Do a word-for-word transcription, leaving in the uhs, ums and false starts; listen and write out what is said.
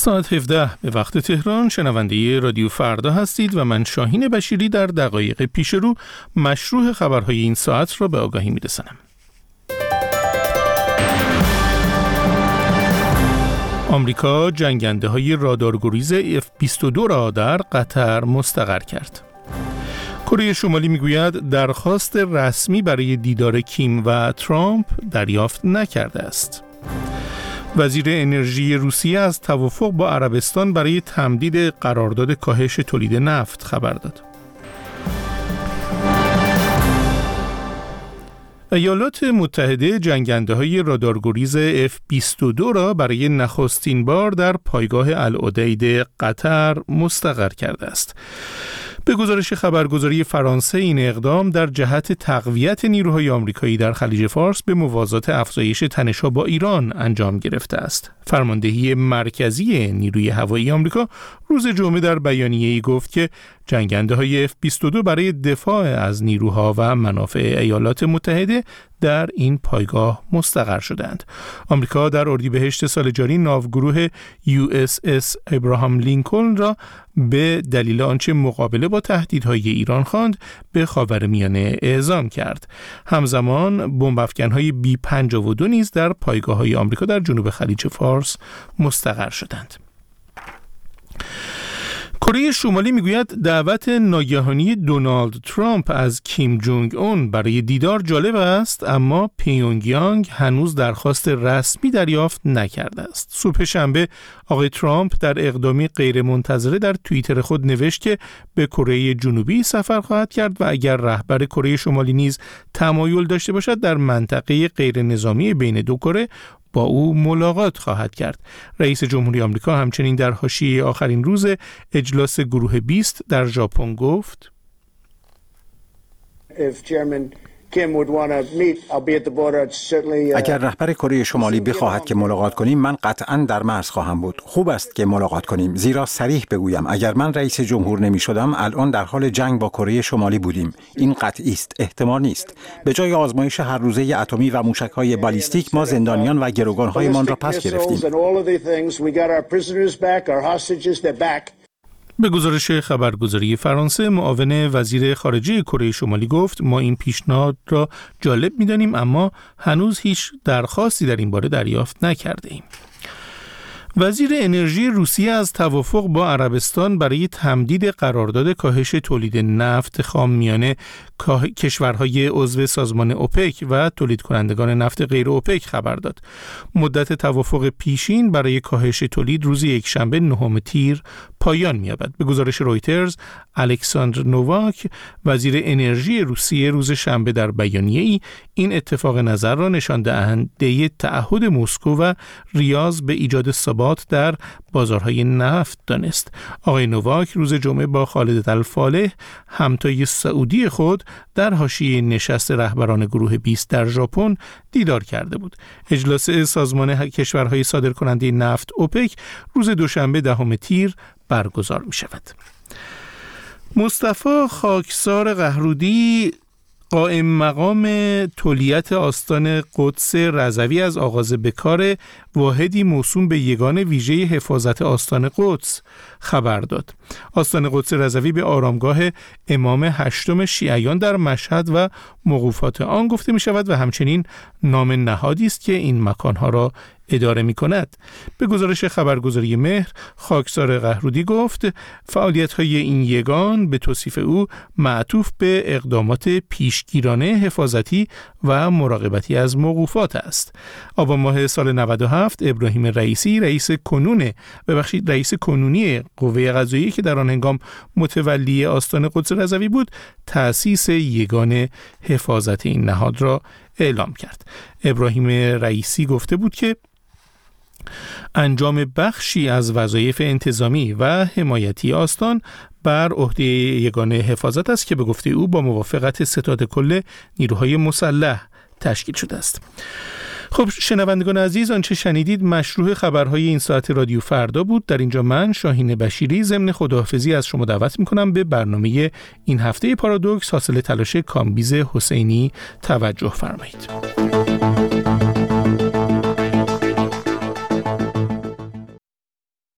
ساعت هفده به وقت تهران شنونده رادیو فردا هستید و من شاهین بشیری در دقایق پیش رو مشروع خبرهای این ساعت را به آگاهی می‌رسانم. آمریکا جنگنده‌های رادارگریز اف بیست و دو را در قطر مستقر کرد. کره شمالی میگوید درخواست رسمی برای دیدار کیم و ترامپ دریافت نکرده است. وزیر انرژی روسیه از توافق با عربستان برای تمدید قرارداد کاهش تولید نفت خبر داد. ایالات متحده جنگنده‌های رادارگریز اف بیست و دو را برای نخستین بار در پایگاه العدید قطر مستقر کرده است. به گزارش خبرگزاری فرانسه این اقدام در جهت تقویت نیروهای آمریکایی در خلیج فارس به موازات افزایش تنش‌ها با ایران انجام گرفته است. فرماندهی مرکزی نیروی هوایی آمریکا روز جمعه در بیانیه‌ای گفت که جنگنده‌های اف بیست و دو برای دفاع از نیروها و منافع ایالات متحده در این پایگاه مستقر شدند. آمریکا در اردیبهشت سال جاری ناوگروه یو اس اس ابراهام لینکلن را به دلیل آنچه مقابله با تهدیدهای ایران خواند به خاورمیانه اعزام کرد. همزمان بمب‌افکن‌های بی پنجاه و دو نیز در پایگاه‌های آمریکا در جنوب خلیج فارس مستقر شدند. کره شمالی میگوید دعوت ناگهانی دونالد ترامپ از کیم جونگ اون برای دیدار جالب است، اما پیونگیانگ هنوز درخواست رسمی دریافت نکرده است. صبح شنبه آقای ترامپ در اقدامی غیرمنتظره در توییتر خود نوشت که به کره جنوبی سفر خواهد کرد و اگر رهبر کره شمالی نیز تمایل داشته باشد در منطقه غیر نظامی بین دو کره با او ملاقات خواهد کرد. رئیس جمهوری آمریکا همچنین در حاشیه آخرین روز اجلاس گروه بیست در ژاپن گفت: اگر رهبر کره شمالی بخواهد که ملاقات کنیم، من قطعاً در مرز خواهم بود. خوب است که ملاقات کنیم، زیرا صریح بگویم اگر من رئیس جمهور نمی شدم الان در حال جنگ با کره شمالی بودیم. این قطعی است، احتمال نیست. به جای آزمایش هر روزه اتمی و موشک‌های بالیستیک ما زندانیان و گروگان‌هایمان را پس گرفتیم. به گزارش خبرگزاری فرانسه، معاون وزیر خارجه کره شمالی گفت: ما این پیشنهاد را جالب می‌دانیم، اما هنوز هیچ درخواستی در این باره دریافت نکرده‌ایم. وزیر انرژی روسیه از توافق با عربستان برای تمدید قرارداد کاهش تولید نفت خام میان کشورهای عضو سازمان اوپک و تولید کنندگان نفت غیر اوپک خبر داد. مدت توافق پیشین برای کاهش تولید روز یکشنبه نهم تیر پایان می‌یابد. به گزارش رویترز، الکساندر نوواک وزیر انرژی روسیه روز شنبه در بیانیه‌ای این اتفاق نظر را نشان دهنده تعهد مسکو و ریاض به ایجاد ثبات در بازارهای نفت دانست. آقای نوواک روز جمعه با خالد الفالح همتای سعودی خود در حاشیه نشست رهبران گروه بیست در ژاپن دیدار کرده بود. اجلاس سازمان کشورهای صادرکننده نفت اوپک روز دوشنبه دهم تیر برگزار می شود. مصطفی خاکسار قهرودی قائم مقام تولیت آستان قدس رضوی از آغاز بکار واحدی موسوم به یگان ویژه حفاظت آستان قدس خبر داد. آستان قدس رضوی به آرامگاه امام هشتم شیعیان در مشهد و موقوفات آن گفته می شود و همچنین نام نهادی است که این مکانها را اداره می کند. به گزارش خبرگزاری مهر، خاکسار قهرودی گفت فعالیت‌های این یگان به توصیف او معطوف به اقدامات پیشگیرانه حفاظتی و مراقبتی از موقوفات است. آبان ماه سال نود و هفت ابراهیم رئیسی رئیس کنون ببخشید رئیس کنونی قوه قضاییه که در آن هنگام متولی آستان قدس رضوی بود، تأسیس یگان حفاظت این نهاد را اعلام کرد. ابراهیم رئیسی گفته بود که انجام بخشی از وظایف انتظامی و حمایتی آستان بر عهده یگان حفاظت است که به گفته او با موافقت ستاد کل نیروهای مسلح تشکیل شده است. خب شنوندگان عزیز، آنچه شنیدید مشروع خبرهای این ساعت رادیو فردا بود. در اینجا من شاهین بشیری ضمن خداحافظی از شما دعوت میکنم به برنامه این هفته پارادوکس حاصل تلاش کامبیز حسینی توجه فرمایید.